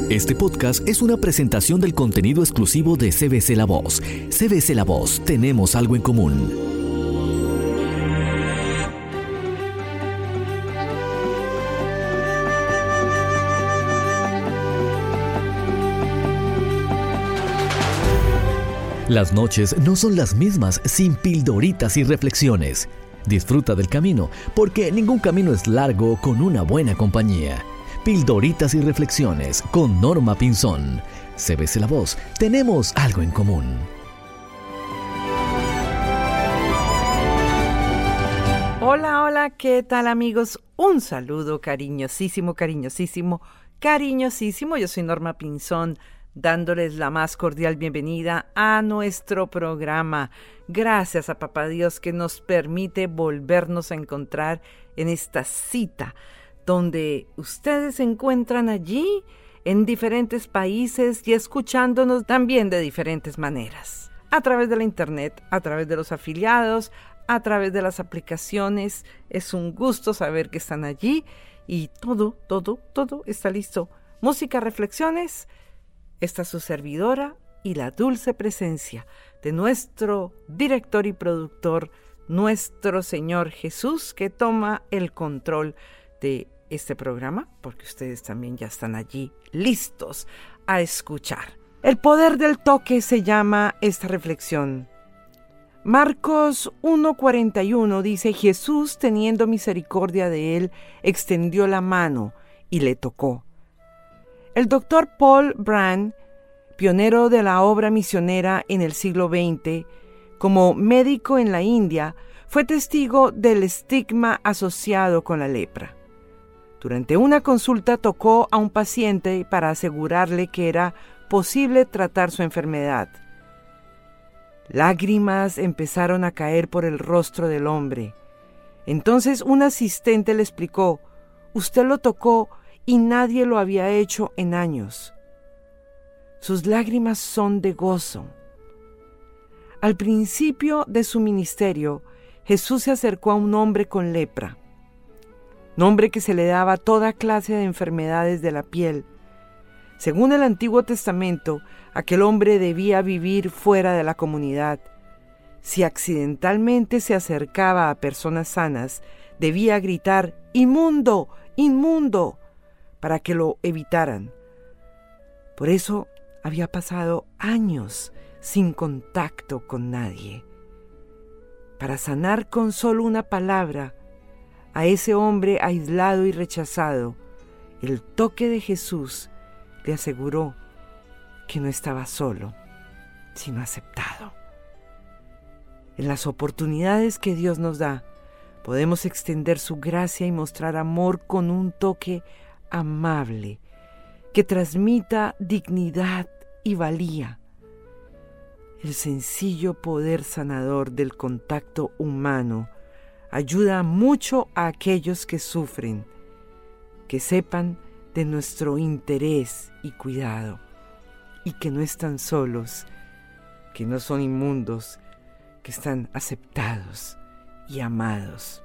Este podcast es una presentación del contenido exclusivo de CBC La Voz. CBC La Voz, tenemos algo en común. Las noches no son las mismas sin pildoritas y reflexiones. Disfruta del camino, porque ningún camino es largo con una buena compañía. Pildoritas y reflexiones con Norma Pinzón. CBC La Voz, tenemos algo en común. Hola, hola, ¿qué tal, amigos? Un saludo cariñosísimo. Yo soy Norma Pinzón, dándoles la más cordial bienvenida a nuestro programa. Gracias a Papá Dios que nos permite volvernos a encontrar en esta cita, donde ustedes se encuentran allí en diferentes países y escuchándonos también de diferentes maneras. A través de la internet, a través de los afiliados, a través de las aplicaciones. Es un gusto saber que están allí y todo está listo. Música, reflexiones. Esta es su servidora y la dulce presencia de nuestro director y productor, nuestro Señor Jesús, que toma el control de este programa, porque ustedes también ya están allí listos a escuchar. El poder del toque se llama esta reflexión. Marcos 1:41 dice: Jesús, teniendo misericordia de él, extendió la mano y le tocó. El doctor Paul Brand, pionero de la obra misionera en el siglo XX, como médico en la India, fue testigo del estigma asociado con la lepra. Durante una consulta tocó a un paciente para asegurarle que era posible tratar su enfermedad. Lágrimas empezaron a caer por el rostro del hombre. Entonces un asistente le explicó: «Usted lo tocó y nadie lo había hecho en años». Sus lágrimas son de gozo. Al principio de su ministerio, Jesús se acercó a un hombre con lepra, nombre que se le daba a toda clase de enfermedades de la piel. Según el Antiguo Testamento, aquel hombre debía vivir fuera de la comunidad. Si accidentalmente se acercaba a personas sanas, debía gritar: «¡Inmundo! ¡Inmundo!», para que lo evitaran. Por eso había pasado años sin contacto con nadie. Para sanar con solo una palabra a ese hombre aislado y rechazado, el toque de Jesús le aseguró que no estaba solo, sino aceptado. En las oportunidades que Dios nos da, podemos extender su gracia y mostrar amor con un toque amable que transmita dignidad y valía. El sencillo poder sanador del contacto humano ayuda mucho a aquellos que sufren, que sepan de nuestro interés y cuidado, y que no están solos, que no son inmundos, que están aceptados y amados.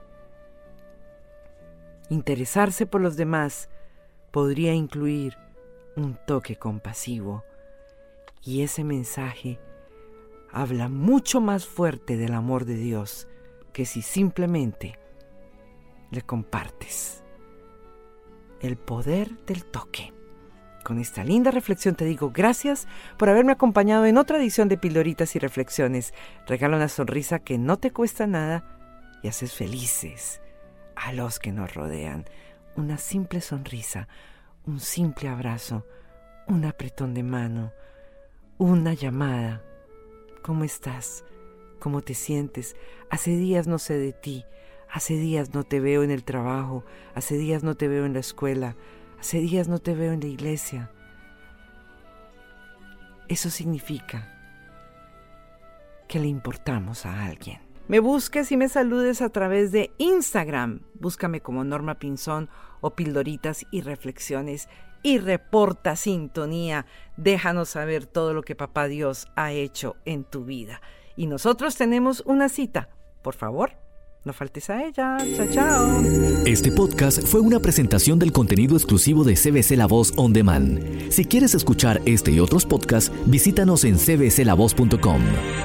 Interesarse por los demás podría incluir un toque compasivo, y ese mensaje habla mucho más fuerte del amor de Dios que si simplemente le compartes. El poder del toque. Con esta linda reflexión te digo gracias por haberme acompañado en otra edición de Pildoritas y Reflexiones. Regala una sonrisa que no te cuesta nada y haces felices a los que nos rodean. Una simple sonrisa, un simple abrazo, un apretón de mano, una llamada. ¿Cómo estás? ¿Cómo te sientes? Hace días no sé de ti. Hace días no te veo en el trabajo. Hace días no te veo en la escuela. Hace días no te veo en la iglesia. Eso significa que le importamos a alguien. Me busques y me saludes a través de Instagram. Búscame como Norma Pinzón o Pildoritas y Reflexiones y reporta sintonía. Déjanos saber todo lo que Papá Dios ha hecho en tu vida. Y nosotros tenemos una cita. Por favor, No faltes a ella. Chao, chao. Este podcast fue una presentación del contenido exclusivo de CBC La Voz On Demand. Si quieres escuchar este y otros podcasts, visítanos en cbclavoz.com.